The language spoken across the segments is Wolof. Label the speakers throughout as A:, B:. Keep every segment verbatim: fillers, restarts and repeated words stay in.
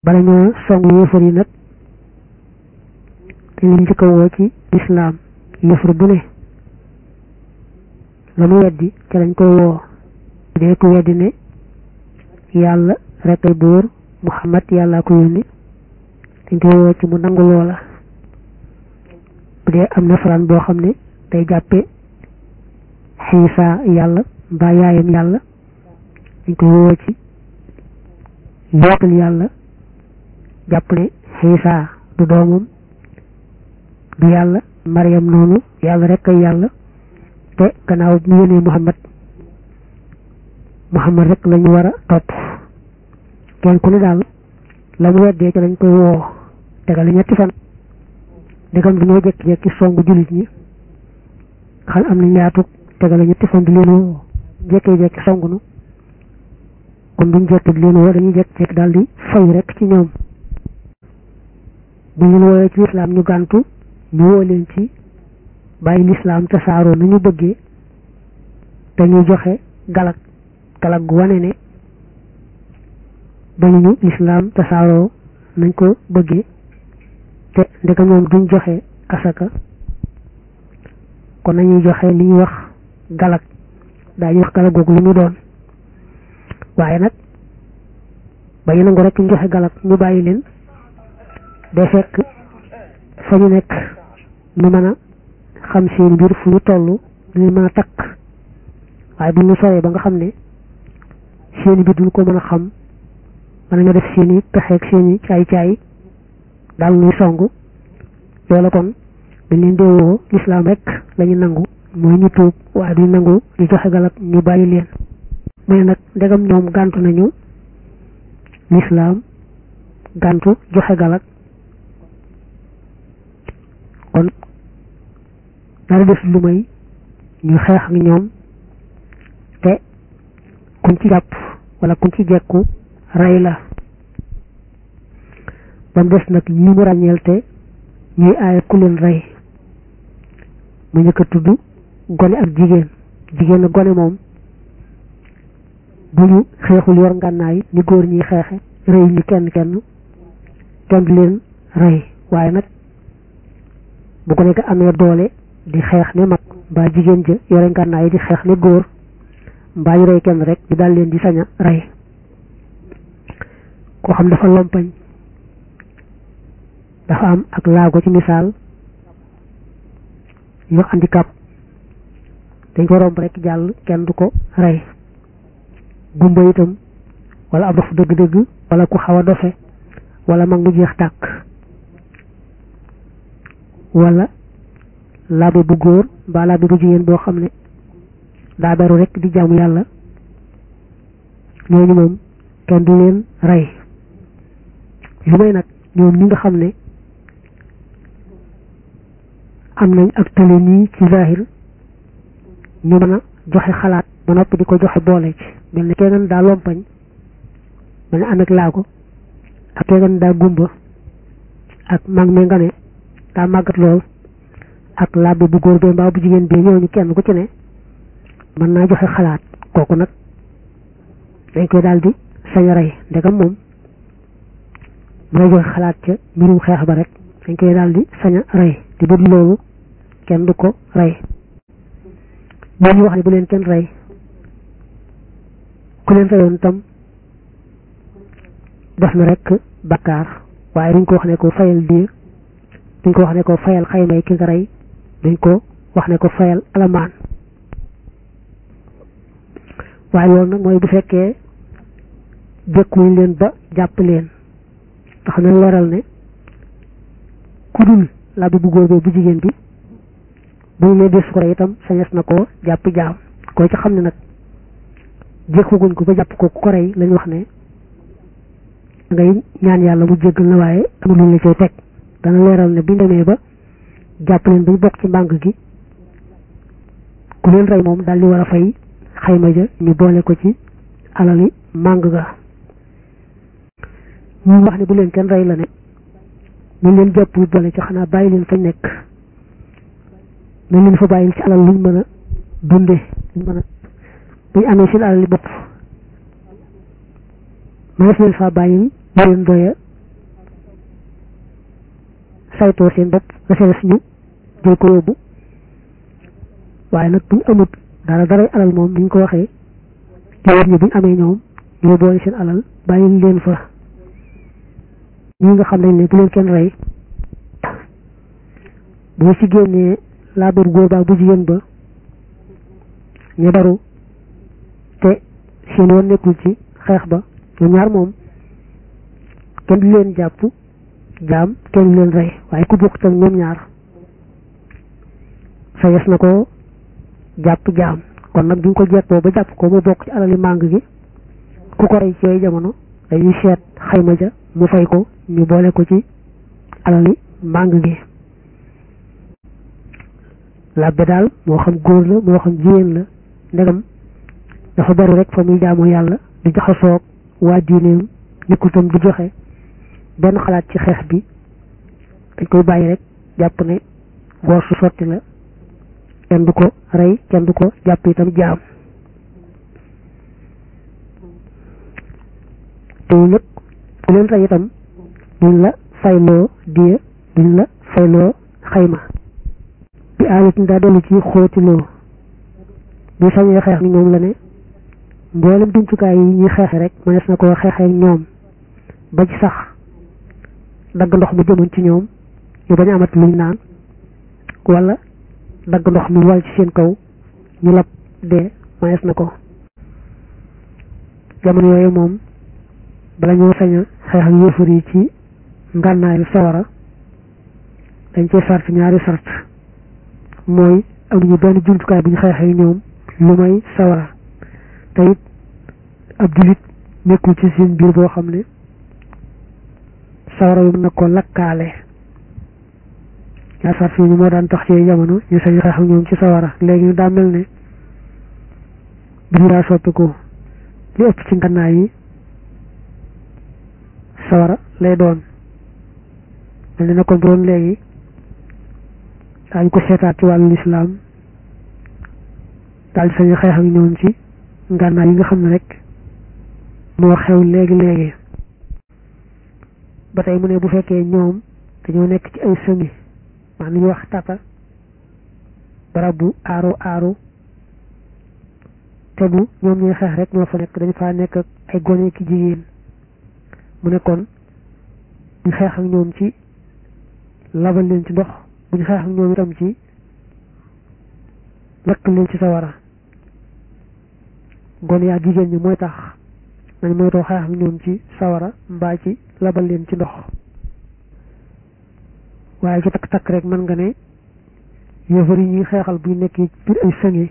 A: bala ñoo song yéefar yi nag dañ leen njëkk a woo ci lislaam yéefar bu ne la mu weddi ca lañ koy woo bu dee ku weddi ne yàlla rek ay buur Muhammad yàllaa ko yónni dañ koy woo ci mu nangu loola bu dee am na faraan boo xam ne day jàppe Xiisa yàlla mbaa yaayam yàlla dañ koy woo ci yootal yàlla jàpp ne Xiisa du doomam du yàlla Maryam noonu yàlla rek ay yàlla te gannaaw mu yónnee Muhammad Muhammad rek lañu war a topp kenn ku ne daal la mu weddee ci lañ koy woo tegal ñetti fan ndegam dañoo jekki-jekki songu jullit ñi xal am nañ yaatu tegal ñetti fan di leen woo jekki-jekki songu nu kon duñ jekki di leen woo dañuy jekki-jekki daal di fay rek ci ñoom bu ñu woowee ci lislaam ñu gàntu ñu woo leen ci bàyyi lislaam te saaroo nañu bëggee te ñuy joxe galak galak gu wane ne bañuñu lislaam te saaroo nañ ko bëggee te ndeka moom duñ joxe asaka kon nañuy joxe li ñuy wax galak daañu wax galak googu lu mu doon waaye nag bañu nangu rek ñu joxe galak ñu bàyyi leen day fekk fa ñu nekk ñu mën a xam seen mbir fu ñu toll ñu mën a takk waaye bu ñu soree ba nga xam ne seen mbir duñ ko mën a xam mën nañoo def seen i pexe ak seen i caay-caay daal ñuy song loola kon dañ leen dee woo lislaam rek lañu nangu mooy ñu tuub waaye duñ nangu ñu joxe galak ñu bàyyi leen mais nag ndegam ñoom gàntu nañu lislaam gàntu joxe galak kon dara def lu may ñu xeex ak ñoom te kuñ ci jàpp wala kuñ ci jekku rey la ba mu des nag ñi mu ràññeel te ñuy aaya ku leen rey mu njëkk a tudd gone ak jigéen jigéen ak gone moom bu ñu xeexul yor ngànnaay ni góor ñi xeexe rey ñu kenn kenn kenn du leen rey waaye nag bu ko nekk amee doole di xeex ne mag mbaa jigéen ja yore ngànnaay di xeex ne góor mbaa ñu rey kenn rek ñu daal leen di sañ a rey koo xam dafa lompañ dafa am ak laago ci misaal yu handicap dañ ko romb rek jàll kenn du ko rey gumba itam wala ab dof dëgg-dëgg wala ku xaw a dofe wala mag mu jeex tàkk wala laabe bu góor mbaa laabe bu jigéen boo xam ne daa beru rek di jaamu yàlla ñooñu moom kenn du leen rey lu may nag ñoom ñi nga xam ne am nañ ak tële nii ci zahir ñu mën a joxe xalaat ba noppi di ko joxe boole ci mel ne kenn daa lompañ mel ne am ak laago ak kenn daa gumba ak mag me nga ne daa màggat lool ak laabe bu góor bee mbaa bu jigéen bee ñooñu kenn ku ci ne mën naa joxe xalaat kooku nag dañ koy daal di sañ a rey ndegam moom mën a joxe xalaat ca mbirum xeex ba rek dañ koy daal di sañ a rey te bu dul loolu kenn du ko rey ñoo ñu wax ne bu leen kenn rey ku leen reyoon tam def na rek bakkaar waaye duñ ko wax ne ko fayal diir duñ ko wax ne ko fayal xaymay ki nga rey duñ ko wax ne ko fayal alamaan waaye loolu nag mooy bu fekkee jëkkuñ leen ba jàpp leen tax na leeral ne ku dul laabi bu góor bu jigéen bi buñ ne des ko rey itam sañes na ko jàpp jaam koo ci xam ne nag jëkkuguñ ko ba jàpp ko ku ko rey lañ wax ne ngay ñaan yàlla mu jéggal na waaye amul luñ la cay teg dana leeral ne buñ demee ba jàpp leen bañ bokk ci mbàng gi ku leen rey moom daal di war a fay xayma ja ñu boole ko ci alali màng ga ñu wax ne bu leen kenn rey la ne ñu leen jàpp boole ci xanaa bàyyi leen fañ nekk nañ leen fa bàyyil ci alal luñ mën a dunde luñ mën a buñ amee seen alali bopp mënees leen fa bàyyil lu leen doya saytoo seen bopp la ca des ñu jël ko yóbbu waaye nag buñ amut dara daray alal moom niñ ko waxee jawar ñi buñ amee ñoom ñoo boole seen alal bàyyi leen fa ñi nga xam nañ ne bu leen kenn rey boo ci génnee laa doon góor baa bu jigéen ba ñu daru te seen yoon nekkul ci xeex ba ñoom ñaar moom kenn du leen jàpp jaam kenn du leen rey waaye ku bokk ak ñoom ñaar sa yes na ko jàpp jaam kon nag duñ ko jekkoo ba jàpp ko mu bokk ci alali màng gi ku ko rey ci yooyu jamono dañuy seet xayma ja mu fay ko ñu boole ko ci alali màng gi labbe daal moo xam góor la moo xam jigéen la ndegam dafa bari rek fa muy jaamu yàlla di jaxasoog waa diineem nekkul tam du joxe benn xalaat ci xeex bi dañ koy bàyyi rek jàpp ne góor su sotti la kenn du ko rey kenn du ko jàpp itam jaam te nag ku leen rey itam duñ la fayloo diya duñ la fayloo xayma bi alit ni daa dellu ci xóotiloo bi sañee xeex ni moom la ne mboolem jumtukaay yi ñuy xeexe rek mënees na koo xeexee ñoom ba ci sax dagg ndox mu jëmoon ci ñoom ñu bañ a amat luñ naan wala dagg ndox mu wal ci seen kaw ñu lab dee mënees na ko jamono yooyu moom bala ñoo sañ a xeex ak yéefar yi ci ngànnaayu sawara dañ cee sart ñaari sart mooy amuñu benn jumtukaay bu ñu xeexee ñoom lu may sawara te it ab jullit nekkul ci seen biir boo xam ne sawara yu mën na ko lakkaale ñaar sart ñu moo daan tax ci jamono ñu sañ xeex ak ñoom ci sawara léegi ñu daa mel ne biir daa soppiku li ëpp ci ngànnaay yi sawara lay doon mel ne na ko doon léegi daañu ko seetaat ci wàllu lislaam daal di sañ xeex ak ñoom ci ngànnaay yi nga xam ne rek moo xew léegi léegi ba tey mu ne bu fekkee ñoom dañoo nekk ci ay sëngi maanaam ñu wax tata barab bu aaru aaru te bu ñoom ñuy xeex rek ñoo fa nekk dañu faa nekk ak ay gone ki jigéen mu ne kon ñu xeex ak ñoom ci labal leen ci ndox bu ñu xeex ak ñoom itam ci lakk leen ci sawara gone yaa jigéen ñi mooy tax nañ mooy too xeex ak ñoom ci sawara mbaa ci labal leen ci ndox waaye ci takk takk rek mën nga ne yëfar yi ñuy xeexal buy nekk biir ay sënge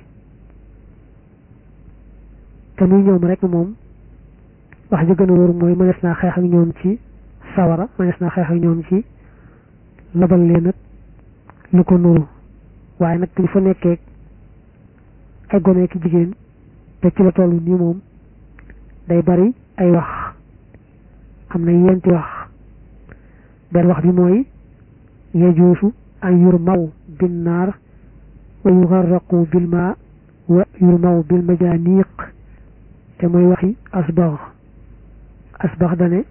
A: te muy ñoom rek moom wax ji gën a wóor mooy mënees naa xeex ak ñoom ci sawara mënees naa xeex ak ñoom ci labal leen ak lu ko nuru waaye nag li fa nekkee ay gone ki jigéen te ci la toll nii moom day bari ay wax am na yenti wax benn wax bi mooy yajuusu an yurmaw bin naar wa yugarraqu bil maa wa yurmaw bil majaaniq te mooy waxi asbax asbax dane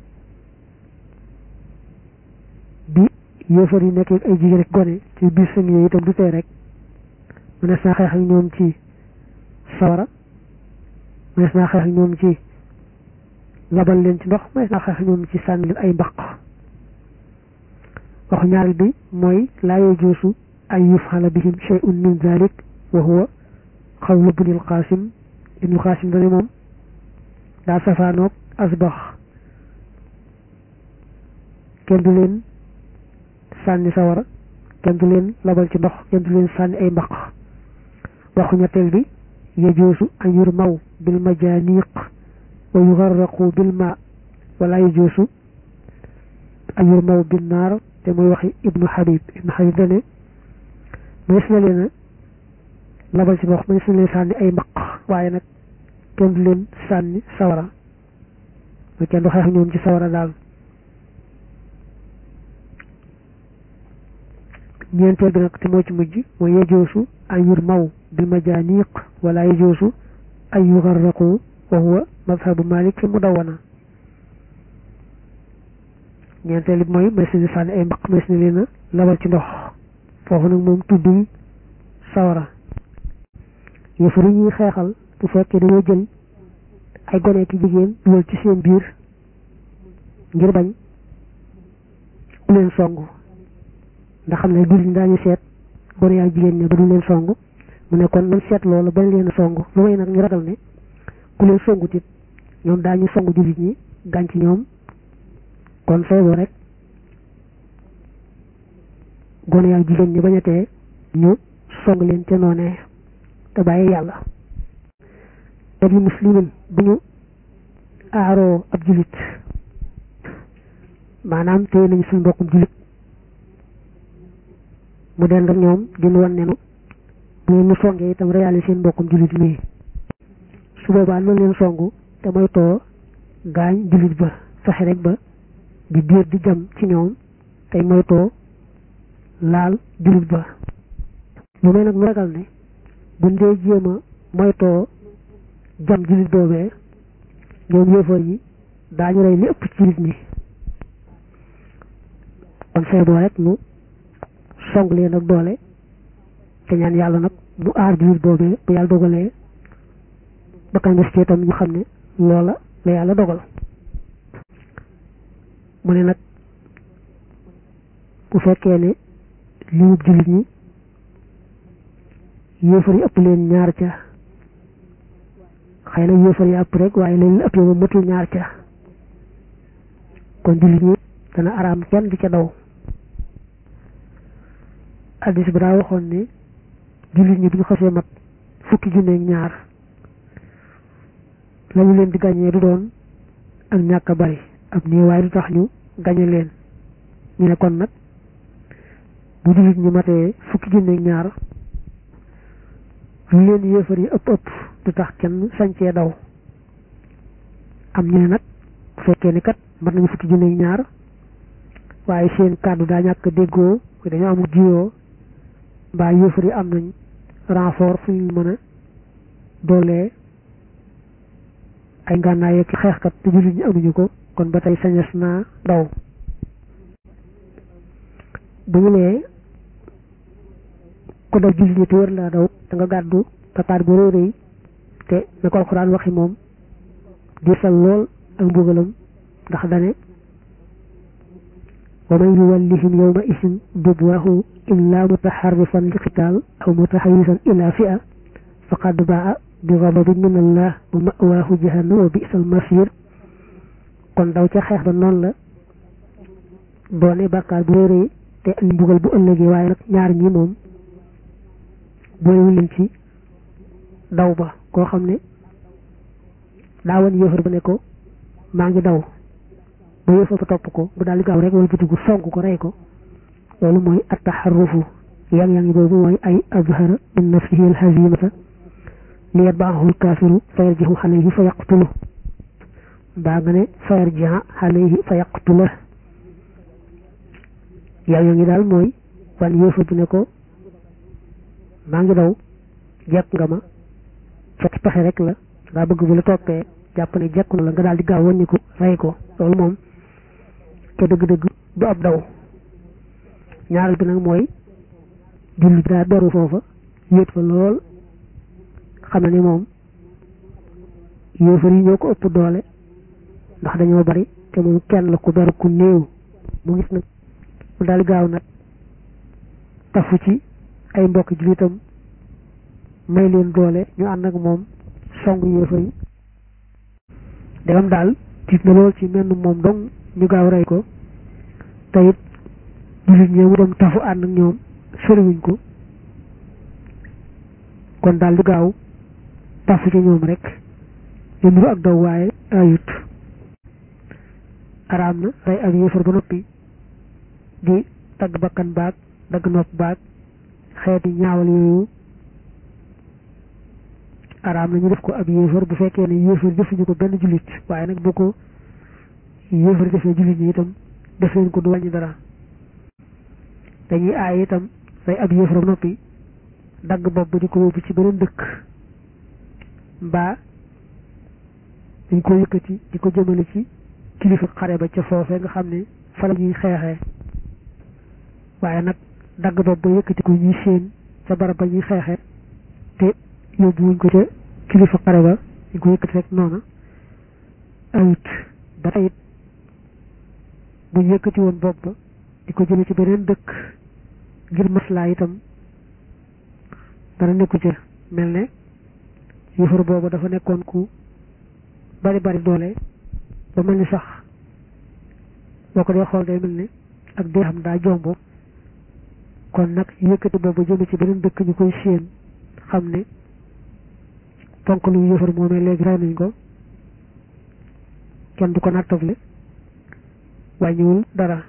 A: bi yéefar yi nekkee ay jigéen rek gone ci biir sëng yooyu itam du tee rek mënees naa xeex ak ñoom ci sawara mënees naa xeex ak ñoom ci labal leen ci ndox mënees naa xeex ak ñoom ci sànni leen ay mbaq waxu ñaareel bi mooy laa yajuusu an yufala bihim shay'un min zalik wa huwa qawlu ibnul qasim ibnul qasim dane moom daa safaanoog asbax kenn du leen sànni sawara kenn du leen labal ci ndox kenn du leen sànni ay mbaq waxu ñetteel bi yajuusu an yurmaw bil majaaniq wa yugarraqu bil maa wala yajuusu an yurmaw bin naar te muy waxi ibnu habib ibnu habib dane mënees na leen a labal ci ndox mënees na leen sànni ay mbaq waaye nag kenn du leen sànni sawara mooy kenn du xeex ñoom ci sawara daal ñeenteel bi nag te moo ci mujj mooy yajoosu an yurmaw bil majaaniq wala yajoosu an yugarraqu wa huwa madhabu malik fi mudawwana ñeenteel bi mooy may suñu sànni ay mbaq may suñu leen a labal ci ndox foofu nag moom tudduñ sawara yëfar yi ñuy xeexal bu fekkee dañoo jël ay gone ki jigéen dugal ci seen biir ngir bañ ku leen songu ndax xam ne jullit ñi daañu seet gone yaa jigéen ña ba du leen songu mu ne kon nañ seet loolu bañ leen a songu lu may nag ñu ragal ne ku leen songu tit ñoom daañu songu jullit ñi gaañ ci ñoom kon feeboo rek gone yaa jigéen ñi bañatee ñu song leen ca noonee te bàyyi yàlla dañu muslimin bu ñu aaroo ab jullit maanaam téye nañu suñu mbokkum jullit mu dend ak ñoom dinu wan nenu bu ñu songee itam réaliser seen mbokkum jullit mii su boobaa nañ leen songu te moytoo gaañ jullit ba fexe rek ba di biir di jam ci ñoom tey moytoo laal jullit ba lu may nag nu ragal ne buñ dee jéem a moytoo jam jullit boobee ñoom yëfar yi daañu rey li ëpp ci jullit ñi kon feeboo rek nu song leen ak doole te ñaan yàlla nag mu aar jullit boobee bu yàlla dogalee bakkan des ci itam ñu xam ne loola la yàlla dogal mu ne nag bu fekkee ne liwub jullit ñi yéefar yi ëpp leen ñaar ca xëy na yéefar yi ëpp rek waaye leen ëpp yow matul ñaar ca kon jullit ñi dana araam kenn di ca daw addis bi daa waxoon ne jullit ñi bu ñu xasee mat fukki junne ak ñaar lañu leen di gàññee du doon ak ñàkk a bari ab nii waaye du tax ñu gañe leen ñu ne kon nag bu jullit ñi matee fukki junne ak ñaar lu leen yéefar yi ëpp ëpp du tax kenn sañcee daw am ñu ne nag bu fekkee ni kat mat nañu fukki junne ak ñaar waaye seen kàddu daa ñàkk déggoo dañoo amul jiyoo mbaa yéefar yi am nañ renfort fu ñu mën a doolee ay ngànnaay ak xeexkat te jullit ñi amuñu ko kon ba tey sañes naa daw bu ñu nee ko daw jullit ñi te wër laa daw da nga gàddu kakaat bu réy te na ko alxuraan waxi moom diisal lool ak mbugalam ndax dane wa man yuwallihim yawma isin dubwahu illa mutaharrifan li qital aw mutahayyizan ila fi'a faqad ba'a bi ghadabin min Allah wa ma'wahu jahannam wa bi'sal masir kon daw ca xeex ba noonu la doone bàkkaar bu réy te andi mbugal bu ëllëgee waaye nag ñaar ñi moom boolewul leen ci daw ba koo xam ne daa wan yéefar ba ne ko maa ngi daw ba yéefar ba topp ko bu daal di gaaw rek wala bitigu song ko rey ko loolu mooy attaxarrufu yang-yangi boobu mooy ay azhara min nafsihi alhazimata li yatba'ahu alkafiru fa yarjihu alayhi fa yaqtulu baa nga ne fa yarjiha alayhi fa yaqtula yang-yangi daal mooy wan yéefar bi ne ko maa ngi daw jekk nga ma fekk pexe rek la ngaa bëgg bu la toppee jàpp ne jekku na la nga daal di gaaw wàññi ko rey ko loolu moom te dëgg-dëgg du ab daw ñaareel bi nag mooy julli bi daa beru foofa wéet fa lool xam na ni moom yéefar yi ñoo ko ëpp doole ndax dañoo bari te moom kenn la ku beru ku néew mu gis nag mu daal di gaaw nag tafu ci ay mbokk jullitam may leen doole ñu ànd ak moom song yéefar yi dagam daal tiit na lool ci menn moom dong ñu gaaw rey ko te it jullit ñee mu dem tafu ànd ak ñoom soriwuñ ko kon daal di gaaw tafu ci ñoom rek ñu nuru ak daw waaye ayut araam na rey ak yéefar ba noppi di dagg bakkan baag dagg nopp baag xeeti ñaawal yooyu araam na ñu def ko ab yéefar bu fekkee ne yéefar defuñu ko benn jullit waaye nag boo ko yéefar defee jullit ñi itam def leen ko du wàññi dara dañuy aay itam rey ab yéefar ba noppi dagg bopp ba di ko yóbbu ci beneen dëkk mbaa dañ ko yëkkati di ko jëmale ci kilifa xare ba ca foofee nga xam ne fa la ñuy xeexee waaye nag dagg bopp ba yëkkati ko ñuy séen ca barab ba ñuy xeexee te yóbbu wuñ ko ca kilifa xare ba ñu ko yëkkati rek noona ayut ba tey it buñ yëkkati woon bopp ba di ko jële ci beneen dëkk ngir maslaa itam dara nekku ca mel ne yëfar boobu dafa nekkoon ku bari bari doole ba mel ni sax boo ko dee xool day mel ni ak dee xam daa jombo kon nag yëkkati boobu jëme ci beneen dëkk ñu koy séen xam ne ponk lu yëfar moomee léegi rey nañ ko kenn du ko nattable wàññiwul dara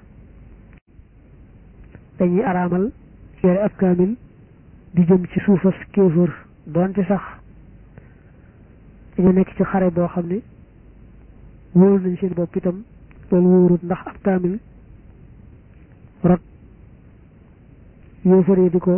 A: dañuy araamal yore ab kaamil di jëm ci suufas kéefër doonte sax dañu nekk ci xare boo xam ne wóolu nañ seen bopp itam loolu wóorut ndax ab kaamil rot yéefar yi di ko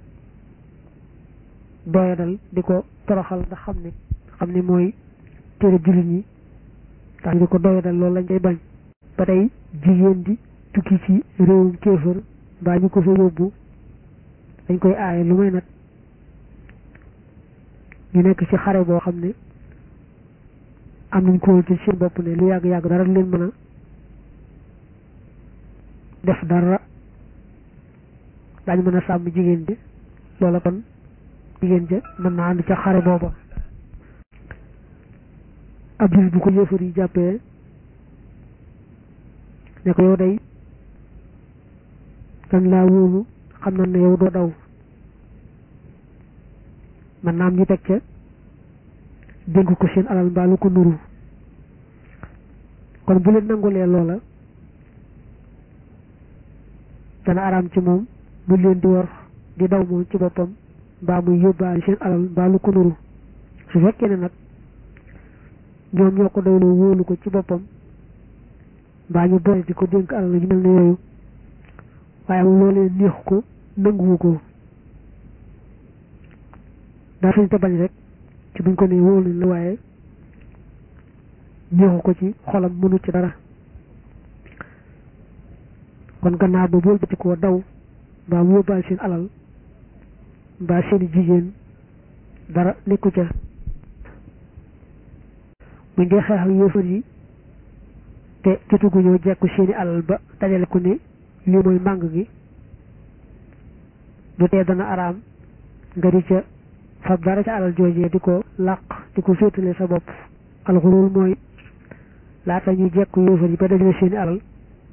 A: doyadal di ko toroxal ndax xam ne xam ne mooy téere jullit ñi tax di ko doyadal loolu lañ koy bañ ba tey jigéen di tukki ci réewum kéefër mbaa ñu ko fa yóbbu dañ koy aaye lu may nag ñu nekk ci xare boo xam ne am nañ ko ci seen bopp ne lu yàgg-yàgg dara leen mën a def dara daañu mën a sàmm jigéen ji loola kon jigéen ja mën naa ànd ca xare booba ab jullit bu ko yéefar yi jàppee ne ko yow day dañ laa wóolu xam na ne yow doo daw man naam ñu teg ca dénk ko seen alal mbaa lu ko nuru kon bu leen nangulee loola dana araam ci moom mu leen di war di daw moom ci boppam mbaa muy yóbbaale seen alal mbaa lu ko nuru su fekkee ne nag ñoom ñoo ko doyloo wóolu ko ci boppam mbaa ñu boole di ko dénk alal yu mel ne yooyu waaye am loolee neexu ko nanguwu ko daa sañ te bañ rek ci buñ ko ne wóolu la waaye neexu ko ci xolam mënu ci dara kon gannaaw ba bool bati koo daw mbaa mu yóbbaal seen alal mbaa seeni jigéen dara nekku ca buñ dee xeex ak yéefar yi te jotuguñoo jekku seeni alal ba dajale ko ne lii mooy màng gi du tee dana araam nga di ca fab dara ca alal joojee di ko làq di ko féetale sa bopp alxurul mooy laata ñuy jekku yéefar yi ba dajale seeni alal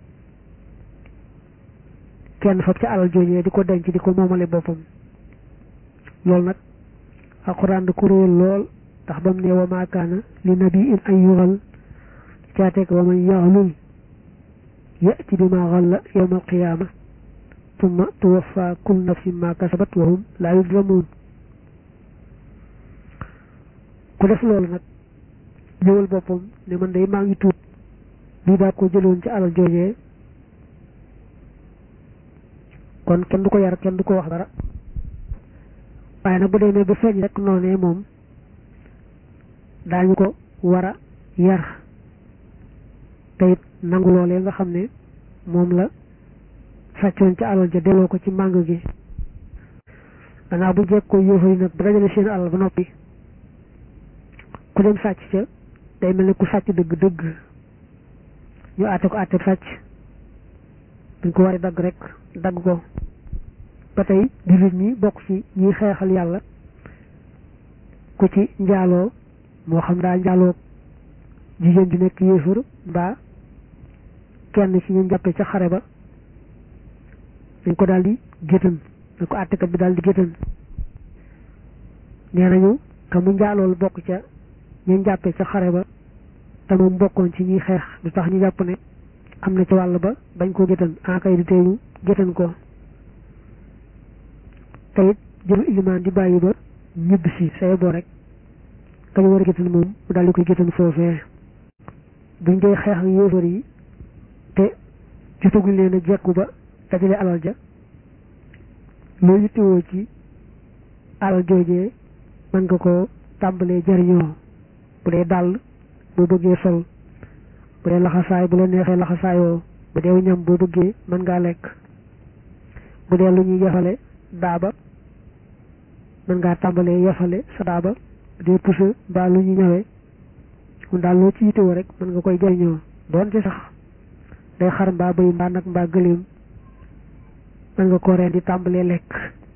A: kenn fab ca alal joojee di ko denc di ko moomale boppam loolu nag alxuraan da ko réyal lool ndax bam ne wa maa kaana li nabiin an yuxal caateek wa man yaxlul ya'ti bi ma xalla yawma alqiyaama tumma tuwaffa kullu nafsin ma kasabat wa hum laa yuzlamuun ku def loolu nag ñëwal boppam ne man day maa ngi tuut lii daa ko jëloon ci alal joojee kon kenn du ko yar kenn du ko wax dara waaye nag bu demee ba feeñ rek noonee moom daañu ko war a yar te it nangu loolee nga xam ne moom la sàccoon ci alal ja delloo ko ci màng gi gannaaw bu jekk ko yéefar yi nag ba dajale seen alal ba noppi ku dem sàcc ca day mel ne ku sàcc dëgg dëgg ñu àtte ko àtte sàcc buñ ko waree dagg rek dagg ko ba tey jullit ñi bokk ci ñiy xeexal yàlla ku ci njaaloo moo xam daa njaaloo jigéen ju nekk yéefar mbaa kenn ci ñu jàppe ca xare ba dañ ko daal di géttan dañ ko àttekat bi daal di géttan nee nañu te mu njaalool bokk ca ñu jàppe ca xare ba te moom bokkoon ci ñuy xeex du tax ñu jàpp ne am na ci wàll ba bañ koo géttan akay di teeñu géttan ko te it jëru ilimaan di bàyyi ba ñibb si say boo rek kañu war a géttan moom mu daal di koy géttan foofee buñ dee xeex ak yéefar yi te jotaguñ leen a jekku ba dajale alal ja loo yittewoo ci alal joojee mën nga ko tàmbalee jariñoo bu dee dàll boo bëggee sol bu dee laxasaay bu la neexee laxasaayoo bu dee ñam boo bëggee mën ngaa lekk bu dee lu ñuy yafale daaba mën ngaa tàmbalee yafale sa daaba bu dee pusa mbaa lu ñuy ñawee mun daal loo ci yitewoo rek mën nga koy jariñoo doonte sax day xar mbaa bëy mbaa nag mbaa gëléem mën nga ko reen di tàmbalee lekk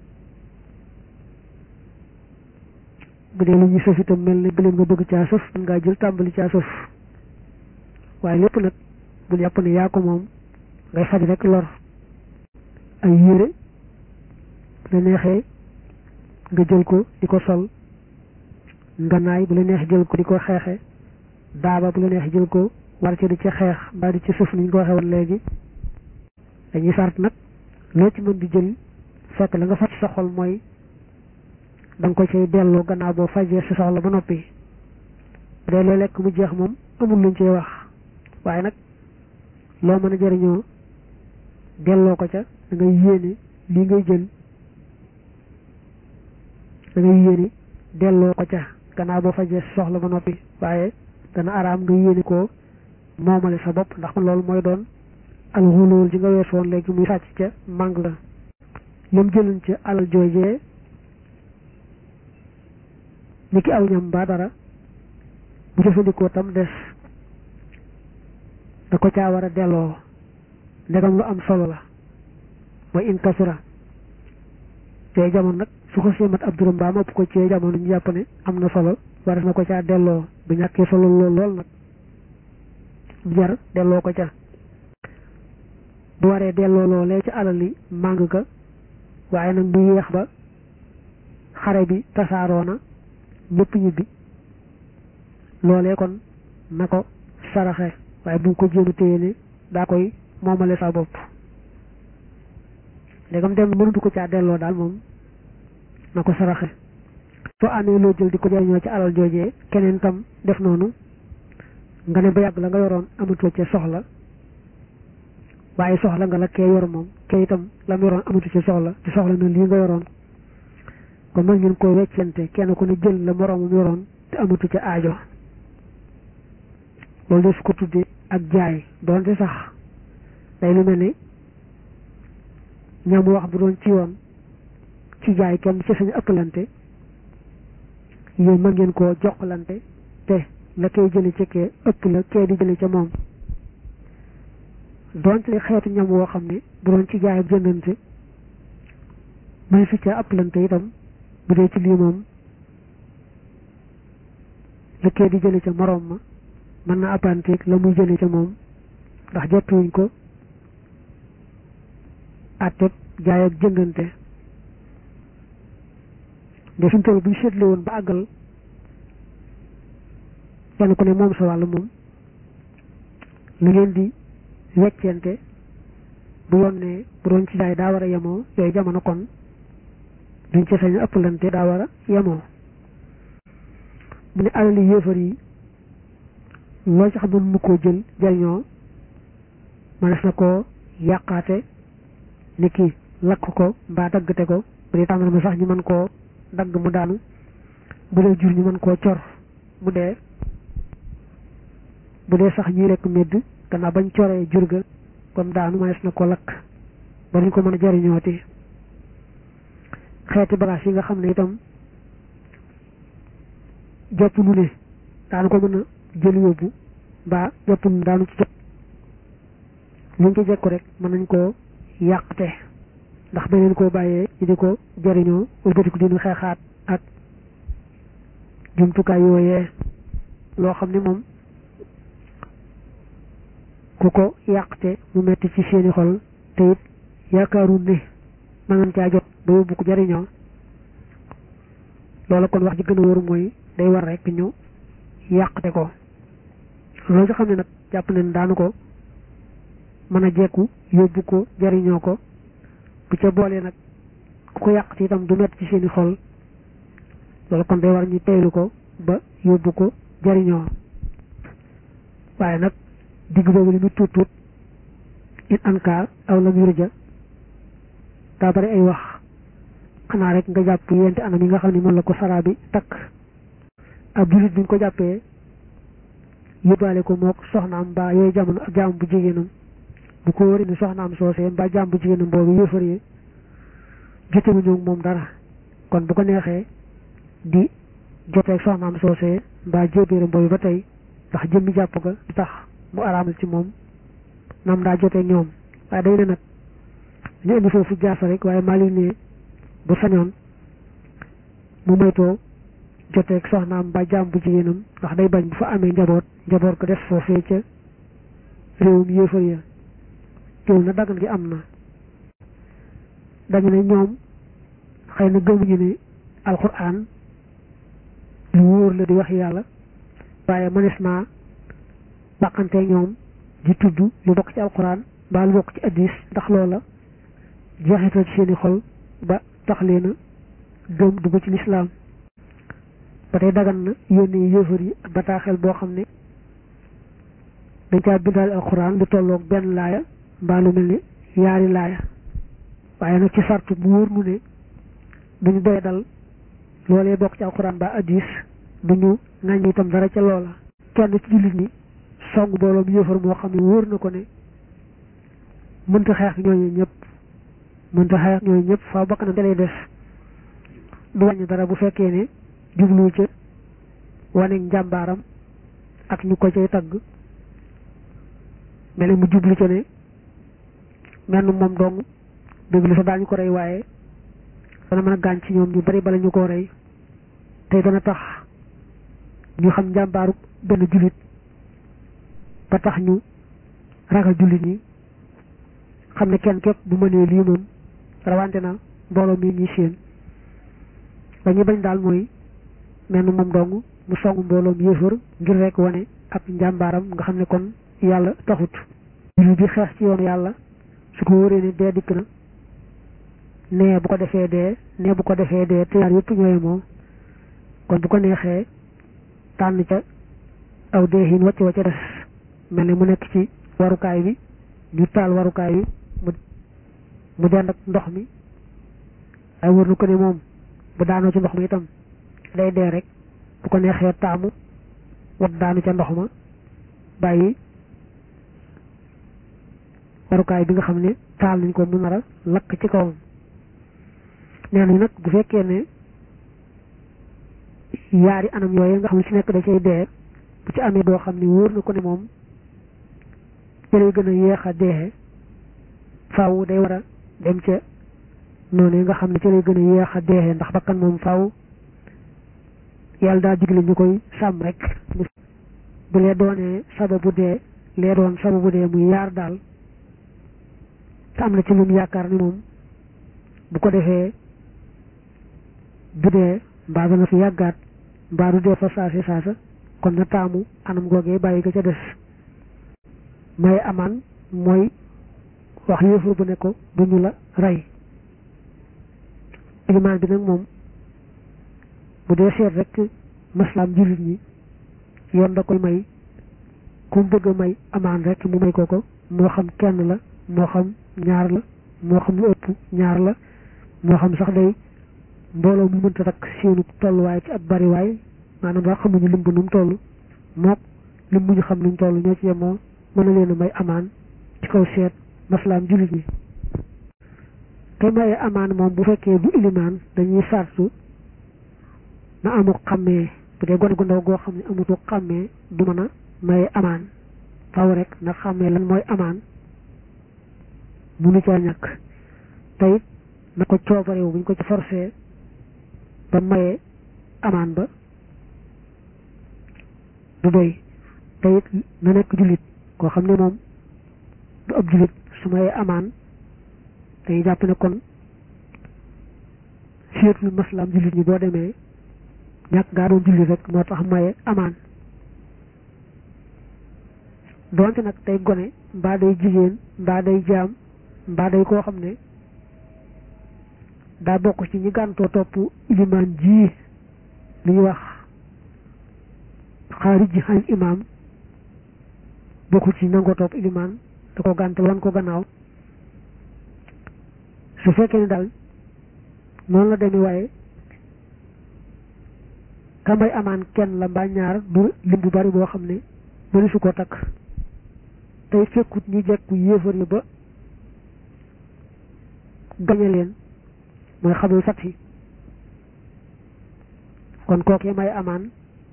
A: bu dee lu ñuy sëf itam mel ne gëléem nga bëgg caa sëf mën ngaa jël tàmbali caa sëf waaye lépp nag bul yàpp ne yaa ko moom ngay faj rek lor ay yére bu la neexee nga jël ko di ko sol nganaay bu la neex jël ko di ko xeexe daaba bu la neex jël ko war ci di ci xeex mbaa di ci sëf ni ñu ko waxee woon léegi dañuy sart nag loo ci mën di jël fekk la nga faj sa xol mooy da nga ko cay delloo gannaaw boo fajee sa soxla ba noppi bu dee loo lekk mu jeex moom amul luñ cey wax waaye nag loo mën a jëriñoo delloo ko ca da ngay yéene lii ngay jël da ngay yéene delloo ko ca gannaaw boo fajee sa soxla ba noppi waaye dana araam nga yéene ko moomale sa bopp ndax loolu mooy doon alxulool ji nga weesu woon léegi muy sàcc ca màng la lam jëluñ ca alal joojee ni ki aw ñam mbaa dara bu jëfandikoo tam des da ko caa war a delloo ndegam lu am solo la mooy in kasura te jamono nag su ko séemat ab juróom mbaa mopp ko ci jamono ñu jàpp ne am na solo war na ko caa delloo bu ñàkkee solo lool lool nag jar delloo ko ca bu waree delloo loolee ca alal li màng ka waaye nag du yéex ba xare bi tasaaroo na ñëpp ñibbi loolee kon na ko saraxe waaye bu ko jéem a téye ne daa koy moomale sa bopp ndegam dem mënatu ko caa delloo daal moom na ko saraxe soo amee loo jël di ko jariñoo ci alal joojee keneen tam def noonu nga ne ba yàgg la nga yoroon amatoo ca soxla waaye soxla nga la kee yor moom kee itam la mu yoroon amatu ca soxla ci soxla na lii nga yoroon kon mën ngeen koo weccante kenn ku ne jël la moroomam yoroon te amatu ca aajo loolu de su ko tuddee ak jaay doonte sax day lu mel ne ñam wax bu doon ci yoon ci jaay kenn ci sañ ëppalante yéen mën ngeen koo jokkalante te la koy jële ci kee ëpp la kee di jële ca moom doonte xeetu ñam woo xam ne bu doon ci jaay ak jëndante may fi ca ëppalante itam bu dee ci lii moom la kee di jële ca moroom ma mën na appanteeg la muy jële ca moom ndax jottuwuñ ko àtteeg jaay ak jëndante de suñ toll buñ seetli woon ba àggal kenn ku ne moom sa wàll moom lu ngeen di weccente bu yoon ne bu doon ci jaay daa war a yemoo yooyu jamono kon duñ ci sañ ëppalante daa war a yemoo mu ne alali yéefar yi loo ci xam ne mu koo jël jariñoo mënees na koo yàqaate ni ki lakk ko mbaa daggate ko bu dee tàmbali ma sax ñu mën koo dagg mu daanu bu dee jur ñu mën koo cor mu dee bu dee sax ñuy rekk medd gannaaw bañ coree jur ga comme daanu mënees na ko lakk ba ñu ko mën a jariñooti xeeti bagage yi nga xam ne itam jopp lu ne daanu ko mën a jël yóbbu mbaa jopp lu daanu ci jot luñ ci jekku rek mën nañ koo yàqte ndax beneen koo bàyyee ñu di ko jariñoo wëlbatiku dinu xeexaat ak jumtukaay yooyee loo xam ne moom ku ko yàqte mu metti ci seeni xol te it yaakaaru ne mën nañ caa jot ba yóbbu ko jariñoo loola kon wax ji gën a wóor mooy day war rek ñu yàqte ko loolu ci xam ne nag jàpp nañ daanu ko mën a jekku yóbbu ko jariñoo ko bu ca boolee nag ku ko yàq ci itam du metti ci seeni xol loolu kon day war ñu teylu ko ba yóbbu ko jariñoo waaye nag digg boobu li mu tuut tuut in ankaar aw lam yurja daa bari ay wax xanaa rek nga jàpp yenti anam yi nga xam ne mën la ko saraa bi takk ab jullit buñ ko jàppee yóbbaale ko mook soxnaam mbaa yooyu jamono ak jaam bu jigéenam bu ko wari ni soxnaam soosee mbaa jàmbu jigéenam boobu yéefar yi jotewuñu moom dara kon bu ko neexee di joteeg soxnaam soosee mbaa jébéeram boobu ba tey ndax jëmmi jàpp ga di tax mu araamal ci moom nam daa jotee ñoom waaye day ne nag ñu indi foofu jaasa rek waaye Maalik ne bu sañoon mu moytoo joteeg soxnaam mbaa jàmbu jigéenam ndax day bañ bu fa amee njaboot njaboot ko def foofee ca réewum yéefar ya teewul na dagan gi am na dañu ne ñoom xëy na gëmuñu ne alxuraan lu wóor la di wax yàlla waaye mënees naa bàqante ñoom di tudd lu bokk ci alxuraan mbaa lu bokk ci hadiis ndax loola jeexital ci seeni xol ba tax leen a gëm dugg ci lislaam ba tey dagan na yónnee yéefar yi ak bataaxel boo xam ne dañ caa bindaal alxuraan lu tolloog benn laaya mbaa lu mel ni yaari laaya waaye nag ci sartu bu wóor nu ne duñu doy dal loolee bokk ci alxuraan ba hadiis duñu ŋàññi itam dara ca loola kenn ci jullit ñi song mbooloom yéefar moo xam ne wóor na ko ne mënta xeex ñooñu ñëpp mënta xeex ñooñu ñëpp faaw bakkanam te lay des du wàññi dara bu fekkee ne jublu ca waneeg njàmbaaram ak ñu ko cay tagg mel ne mu jublu ca ne menn moom dong dëgg li sax daañu ko rey waaye dana mën a gaañ ci ñoom ñu bari bala ñu koo rey tey dana tax ñu xam njàmbaaru benn jullit ba tax ñu ragal jullit ñi xam ne kenn képp bu mënee lii moom rawante na mbooloo mi ñuy séen dañuy bañ daal mooy menn moom dong mu songu mbooloom yéefar ngir rek wane ak njàmbaaram nga xam ne kon yàlla taxut jullit bi xeex ci yoon yàlla su ko wóoree ne dee dikk na nee bu ko defee dee nee bu ko defee dee te yaar yëpp ñooy moom kon bu ko neexee tànn ca aw deexin wacc wacca des mel ne mu nekk ci warukaay bi ñu taal warukaay bi mu mu dend ak ndox mi ay wóor na ko ne moom bu daanoo ci ndox mi itam day dee rek bu ko neexee taamu wat daanu ca ndox ma bàyyi warukaay bi nga xam ne taal nañ ko mu nar a lakk ci kawam nee nañu nag bu fekkee ne yaari anam yooyu nga xam ne ci nekk da cay dee bu ci amee doo xam ne wóor na ko ne moom ci lay gën a yéex a dee faaw day war a dem ca noonu nga xam ne ci lay gën a yéex a dee ndax bakkan moom faaw yàlla daa digle ñu koy sàmm rek bu lee doonee sababu dee lee doon sababu dee muy yaar daal te am na ci moom yaakaar ni moom bu ko defee du dee mbaa dana fi yàggaat mbaa du dee fa saasi saasa kon na taamu anam googee bàyyi ga ca des may amaan mooy wax yéefar bu ne ko duñu la rey ilimaan bi nag moom bu dee seet rek maslaam jullit ñi yoon da koy may ku mu bëgg a may amaan rek mu may ko ko moo xam kenn la moo xam ñaar la moo xam lu ëpp ñaar la moo xam sax day mbooloo mu mënta takk seenu tolluwaay ci ab bariwaay maanaam daal xamuñu lim bu nu mu toll mook lim bu ñu xam luñ toll ñoo ci yemoo mën na leen a may amaan ci kaw seet maslaam jullit ñi te maye amaan moom bu fekkee du ilimaan dañuy sartu na amu xàmmee bu dee gone gu ndaw goo xam ne amutu xàmmee du mën a maye amaan faw rek na xàmmee lan mooy amaan munu caa ñàkk te it na ko coobarewu buñ ko ci forcé ba maye amaan ba du doy te it na nekk jullit koo xam ne moom du ab jullit su maye amaan dañuy jàpp ne kon seetul maslaam jullit ñi boo demee ñàkk ngaa doon jullit rek moo tax maye amaan doonte nag tey gone mbaa day jigéen mbaa day jaam mbaa day koo xam ne daa bokk ci ñi gàntoo topp ilimaan ji li ñuy wax xaarij xan imaam bokku ci nangoo topp ilimaan da ko gàntal wan ko gannaaw su fekkee ne daal noonu la demee waaye kambay amaan kenn la mbaa ñaar du lim bu bari boo xam ne mënu su ko takk tey fekkut ñu jekku yéefar yi ba gañe leen mooy xabul fatxi kon kookee may amaan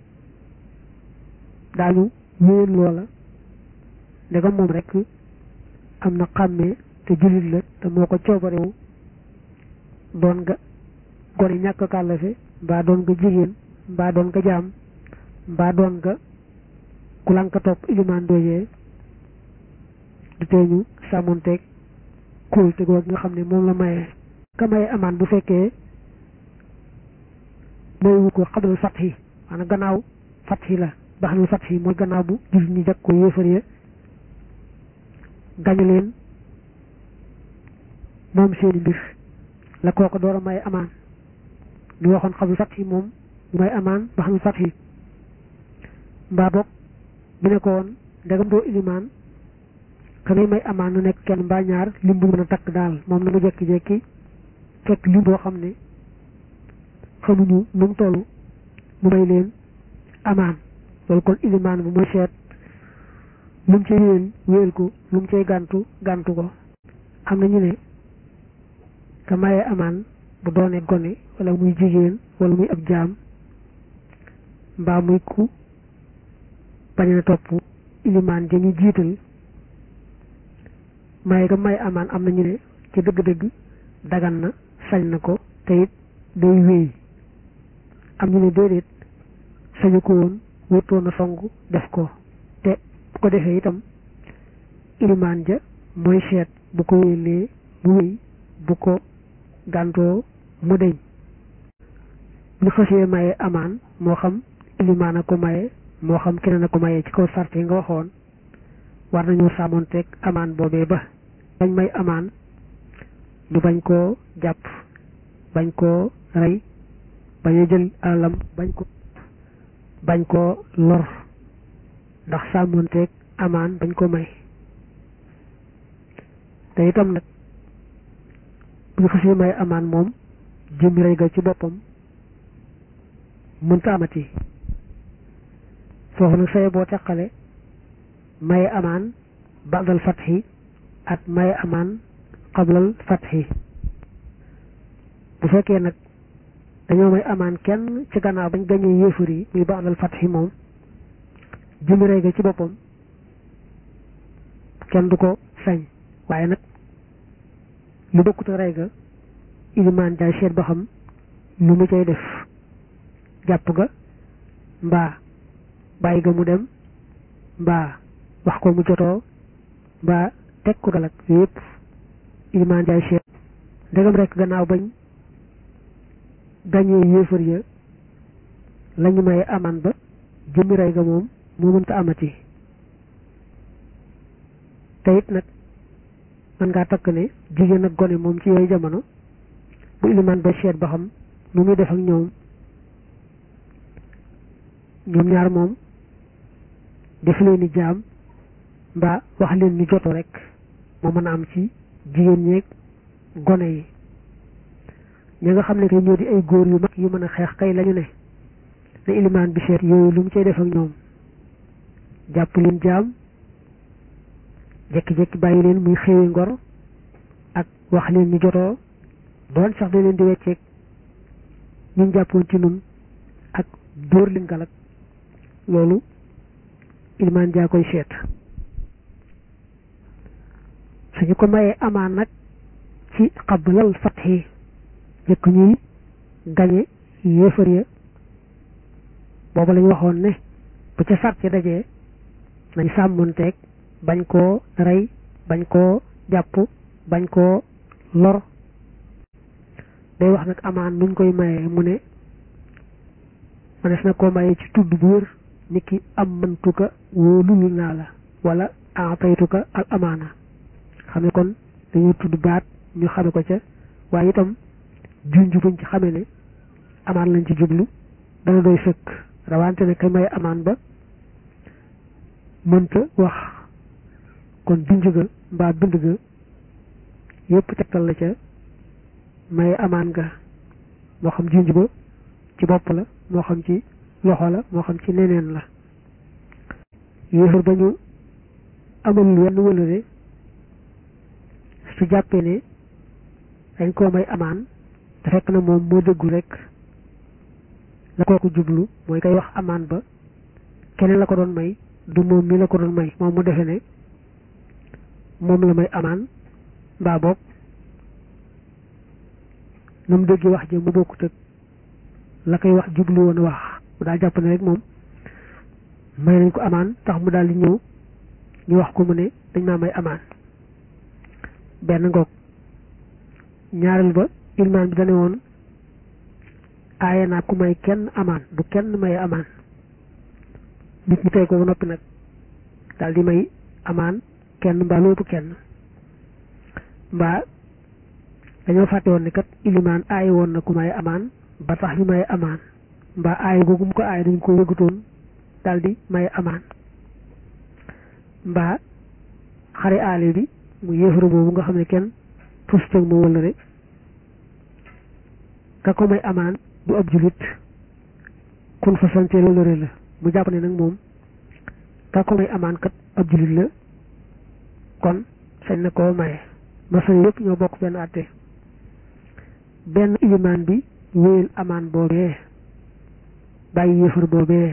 A: daañu wéyal loola ndegam moom rek am na xàmmee te jullit la te moo ko coobarewu doon nga gone ñàkk kàllafe mbaa doon nga jigéen mbaa doon nga jaam mbaa doon nga ku lanka topp ilimaan doojee du teeñu sàmmonteeg kuul te goog nga xam ne moom la mayee ka maye amaan bu fekkee mayewu ko xablal fatxi maanaam gannaaw fatxi la baxalul fatxi mooy gannaaw bu jullit ñi jag ko yéefar ya gañu leen moom seeni mbir la kooko door a may amaan ñu waxoon xabul fatxi moom ñu may amaan baxalul fatxi mbaa boog bi ne ko woon ndegam doo ilimaan ka ngay may amaan nu nekk kenn mbaa ñaar lim bu mën a takk daal moom na mu jekki-jekki fekk lim boo xam ne xamuñu nu mu toll mu may leen amaan loolu kon ilimaan bu mooy seet lu mu cay wéel wéel ko lu mu cay gàntu gàntu ko am na ñu ne ka mayee amaan bu doonee gone wala muy jigéen wala muy ab jaam mbaa muy ku bañ na topp ilimaan ja ñu jiital maye ga may amaan am na ñu ne ci dëgg-dëgg dagan na sañ na ko te it day wéy am ñu ne déedéet sañu ko woon wërtoon na song def ko te bu ko defee itam ilimaan ja mooy seet bu ko wéelee mu wéy bu ko gàntoo mu deñ bu xasee maye amaan moo xam ilimaan a ko maye moo xam keneen a ko maye ci kaw sart yi nga waxoon war nañoo sàmmonteeg amaan boobee ba bañ may amaan du bañ koo jàpp bañ koo rey bañ a jël alam bañ ko bañ koo lor ndax sàmmonteeg amaan bañ ko may te itam nag bu ñu xasee may amaan moom jëmmi rey ga ci boppam mënta amati foofu nag saye boo teqale maye amaan ba'dal fatxi ak maye amaan qablal fatxi bu fekkee nag dañoo may amaan kenn ci gannaaw bañ gañee yéefar yi muy ba'dal fatxi moom jëmmi rey ga ci boppam kenn du ko sañ waaye nag lu bokkut rey ga ilimaan jaay seet ba xam lu mu cay def jàpp ga mbaa bàyyi ga mu dem mbaa wax ko mu jotoo mbaa teg ko galak yooyu yëpp ilimaan jaay seet ndegam rek gannaaw bañ gañee yéefar ya lañu maye amaan ba jëmmi rey ga moom moo mënta amati te it nag man ngaa takk ne jigéen ak gone moom ci yooyu jamono bu ilimaan ba seet ba xam nu muy def ak ñoom ñoom ñaar moom def leen ni jaam mbaa wax leen ni joto rek moo mën a am ci jigéen ñeeg gone yi ñi nga xam ne kay ñoo di ay góor yu mag yu mën a xeex kay lañu ne ne ilimaan bi seet yooyu lu mu cay def ak ñoom jàpp leen jaam jekki-jekki bàyyi leen muy xéewe ngor ak wax leen ni jotoo doon sax da leen di wecceeg ñun jàppoon ci nun ak dóor leen galak loolu ilimaan jaa koy seet suñu ko mayee amaan nag ci xablal fatxi jëkk ñuy gañe yéefar ya booba lañu waxoon ne bu ca sart ci dajee nañ sàmmonteeg bañ koo rey bañ koo jàpp bañ koo lor day wax nag amaan nuñ koy mayee mu ne manes na koo mayee ci tudd bu wër nit ki am mantuka wóolul naa la wala ataytuka al amaana xam ne kon dañuy tudd baat ñu xame ko ca waaye itam junju buñ ci xame ne amaan lañ ci jublu dana doy fekk rawante ne kay may amaan ba mënta wax kon junj ga mbaa bind ga yépp tegtal la ca may amaan ga moo xam junj ba ci bopp la moo xam ci loxo la moo xam ci neneen la yéefar ba ñu amalul wenn wëlëre su jàppee ne dañ koo may amaan te fekk na moom moo dëggu rek la kooku jublu mooy kay wax amaan ba keneen la ko doon may du moom mi la ko doon may moom mu defe ne moom la may amaan mbaa boog na mu dëggi wax ji mu bokkut ak la koy wax jublu woon wax mu daal jàpp ne rek moom may nañ ko amaan tax mu daal di ñëw ñu wax ko mu ne dañ maa may amaan benn ngoog ñaareel ba ilmaan bi dane woon aaye naa ku may kenn amaan bu kenn may amaan nit ñi tey ko ba noppi nag daal di may amaan kenn mbaa loopu kenn mbaa dañoo fàtte woon ne kat ilimaan aaye woon na ku may amaan ba tax ñu may amaan mbaa aaye googu mu ko aaye dañ ko yëgutoon daal di may amaan mbaa xare aale bi mu yéefara boobu nga xam ne kenn fusteg mu wëllëre ka ko may amaan du ab julit kun fa sante wëllëre la mu jàpp ne nag moom ka ko may amaan kat ab julit la kon sañ na koo maye masal yëpp ñoo bokk benn àtte benn ilimaan bi wéyal amaan boobee bàyyi yéefar boobee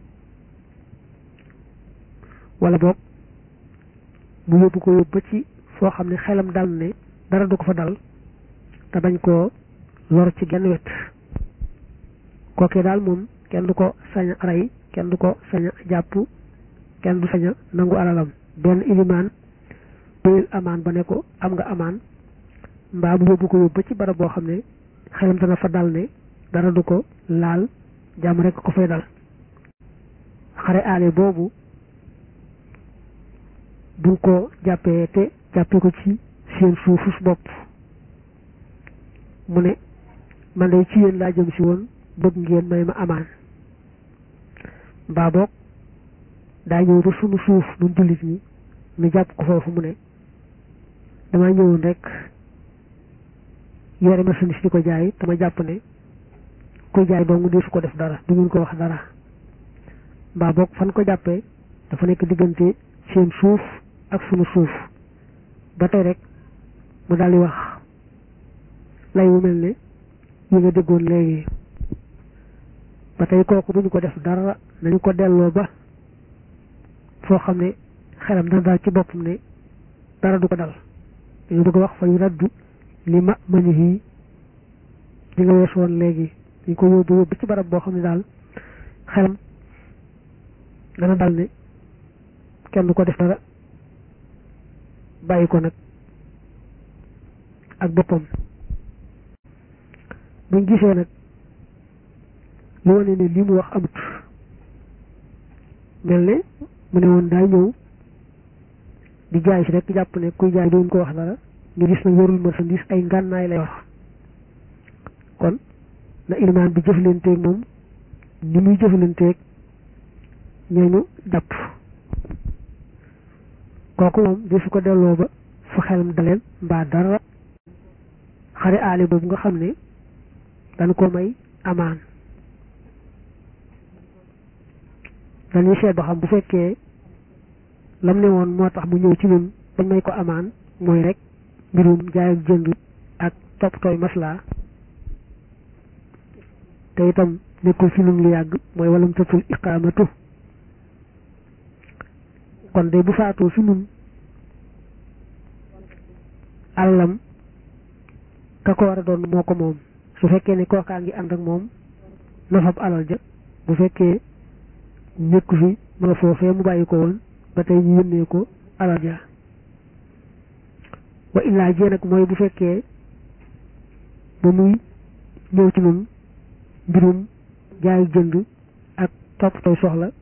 A: wala boog mu yóbbu ko yóbbu ba ci foo xam ne xelam dal ne dara du ko fa dal te bañ koo lor ci genn wet kookee daal moom kenn du ko sañ a rey kenn du ko sañ a jàpp kenn du sañ a nangu alalam benn ilimaan wéyal amaan ba ne ko am nga amaan mbaa mu yóbbu ko yóbbu ba ci barab boo xam ne xelam dana fa dal ne dara du ko laal jàmm rek ko fay dal xare aale boobu buñ ko jàppee te jàppee ko ci seen suufus bopp mu ne man day ci yéen laa jëm si woon bëgg ngeen may ma amaan mbaa boog daa ñëw ba sunu suuf nun jullit ñi nu jàpp ko foofu mu ne damaa ñëwoon rek yore marchandise di ko jaay dama jàpp ne kuy jaay dong di su ko def dara du ngeen ko wax dara mbaa boog fan ko jàppee dafa nekk diggante seen suuf ak sunu suuf ba tey rek mu daal di wax lay wu mel ne yi nga déggoon léegi ba tey kooku duñu ko def dara nañu ko delloo ba foo xam ne xelam dana daal ci boppam ne dara du ko dal dañu bëgg a wax fa yu raddu li ma mani yi di nga wees woon léegi dañ ko yóbbu yóbbu ci barab boo xam ne daal xelam dana dal ne kenn du ko def dara bàyyi ko nag ak boppam buñ gisee nag lu wane ne li mu wax amut mel ne mu ne woon daa ñëw di jaay si rek jàpp ne kuy jaay doon ko wax dara ñu gis na yorul marchandise ay ngànnaay lay wax kon na ilimaan bi jëflanteeg moom ni muy jëflanteeg ñooñu jàpp kooku moom di su ko delloo ba fu xelam daleen mbaa dara xare aale boobu nga xam ne dañ ko may amaan dañuy seet ba xam bu fekkee lam ne woon moo tax mu ñëw ci ñun dañ may ko amaan mooy rek mbirum jaay ak jënd ak toppatooy maslaa te itam nekkul fi nun lu yàgg mooy walam tatul iqaamatu kon de bu faatoo fi nun àllam ka ko war a doon moo ko moom su fekkee ne kookaa ngi ànd ak moom na fab alal ja bu fekkee nekku fi ma nga foofee mu bàyyi ko woon ba tey ñu yónnee ko alal ja wa illaa jee nag mooy bu fekkee ba muy ñëw ci moom mbirum jaay jënd ak toppatooy soxla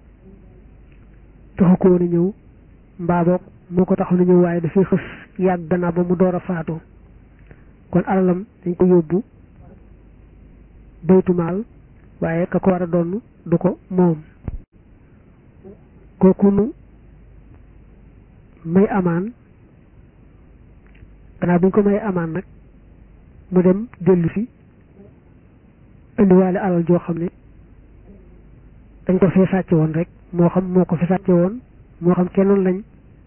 A: taxu ko woon a ñëw mbaa boog moo ko taxu na ñëw waaye dafay xës yàgg gannaaw ba mu door a faatu kon alalam dañ ko yóbbu baytumaal waaye ka ko war a doon du ko moom kooku nu may amaan gannaaw bi ñu ko may amaan nag mu dem dellu si indiwaale alal joo xam ne dañ ko fee sàcce woon rek moo xam moo ko fi sàcce woon moo xam kenn lañ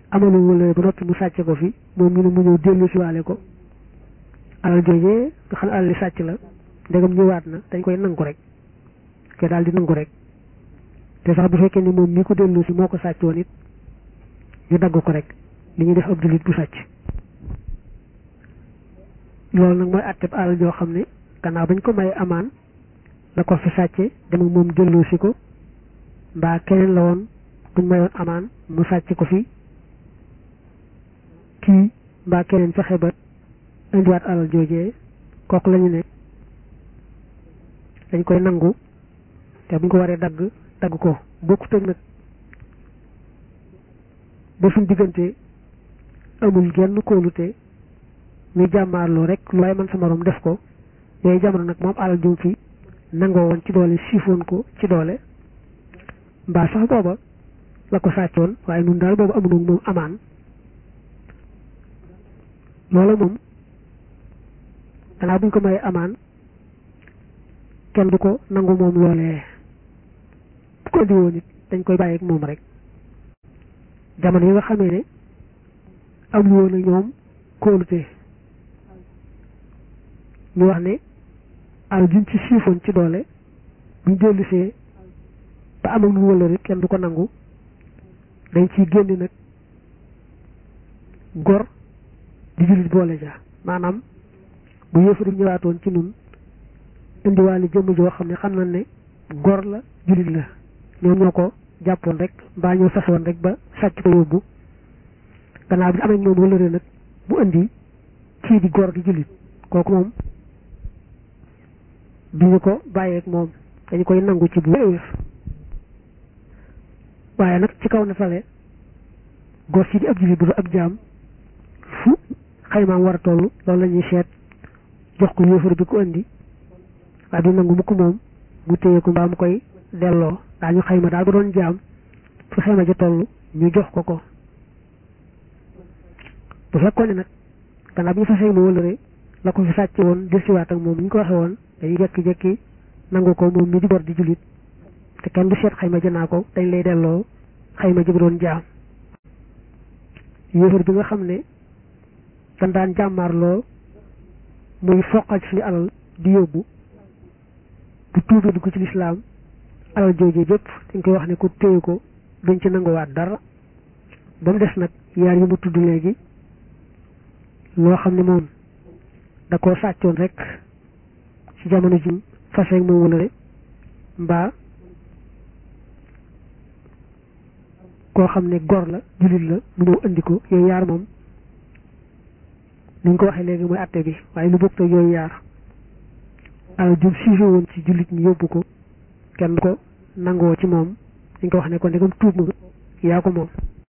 A: amalu wala ba noppi mu sàcce ko fi moom ñu ne mu ñëw dellu si waale ko alal joojee nga xam ne alal li sàcc la ndegam ñëwaat na dañ koy nangu rek ke daal di nangu rek te sax bu fekkee ni moom mi ko dellu si moo ko sàccoon it ñu dagg ko rek li ñuy def ab jullit bu sàcc loolu nag mooy atteb alal joo xam ne gannaaw bañ ko may amaan la ko fi sàcce dem ak moom dellu si ko mbaa keneen la woon buñ mayoon amaan mu sàcc ko fi kii mbaa keneen fexe ba indiwaat alal joojee kooku lañu ne dañ koy nangu te buñ ko waree dagg dagg ko bokkut ak nag ba suñ diggante amul genn kóolute ñu jàmmaarloo rek lu waaye man sa morom def ko yooyu jamono nag moom alal jum fi nangoo woon ci doole siifoon ko ci doole mbaa sax booba la ko sàccoon waaye nun daal boobu amunoog moom amaan loola moom gannaaw buñ ko mayee amaan kenn du ko nangu moom loolee bu ko indi woon it dañ koy bàyyi ak moom rek jamono yi nga xamee ne am woon ak ñoom kóolute ñu wax ne al juñ ci siifoon ci doole buñ dellusee ba am ak lu wala rek kenn du ko nangu dañ ciy génn nag gor di jullit boole ja maanaam bu yëfari ñëwaatoon ci nun indiwaale jëmm joo xam ne xam nañ ne gor la jullit la ñoom ñoo ko jàppoon rek mbaa ñoo sasoon rek ba sàcc ko yóbbu gannaaw bi am ak ñoom wëlëre nag bu indi kii di gor di jullit kooku moom duñu ko bàyyeeg moom dañu koy nangu ci bu wér waaye nag ci kaw na fale gor si di ab jullit bu du ab jaam fu xaymaam war a toll loolu la ñuy seet jox ko yéefar bi ko indi waaye du nangu mukk moom mu téye ko mbaa mu koy delloo daañu xayma daal bu doon jaam fu xayma ja toll ñu jox ko ko bu fekkoon ne nag gannaaw bi ñu fasee mu wëlëre la ko fi sàcc woon desiwaat ak moom ni ñu ko waxee woon dañuy jekki-jekki nangu ko moom mi di gor di jullit te kenn du seet xayma ja naa ko dañ lay delloo xayma ji bu doon jaam yéefar bi nga xam ne dañ daan jàmmaarloo muy foqal ci suñu alal di yóbbu bu tuubee dugg ci lislaam alal joojee jëpp dañ koy wax ne ko téye ko duñ ci nanguwaat dara ba mu des nag yaar yi mu tudd léegi loo xam ne moom da koo sàccoon rek ci jamono ji faseeg moom wëlëre mbaa koo xam ne gor la jullit la mu ñëw indi ko yooyu yaar moom ni ñu ko waxee léegi mooy atte bi waaye lu bokk ak yooyu yaar alal jum siife woon ci jullit ñi yóbbu ko kenn du ko nangoo ci moom dañ ko wax ne ko ndegam tuub nga yaa ko moom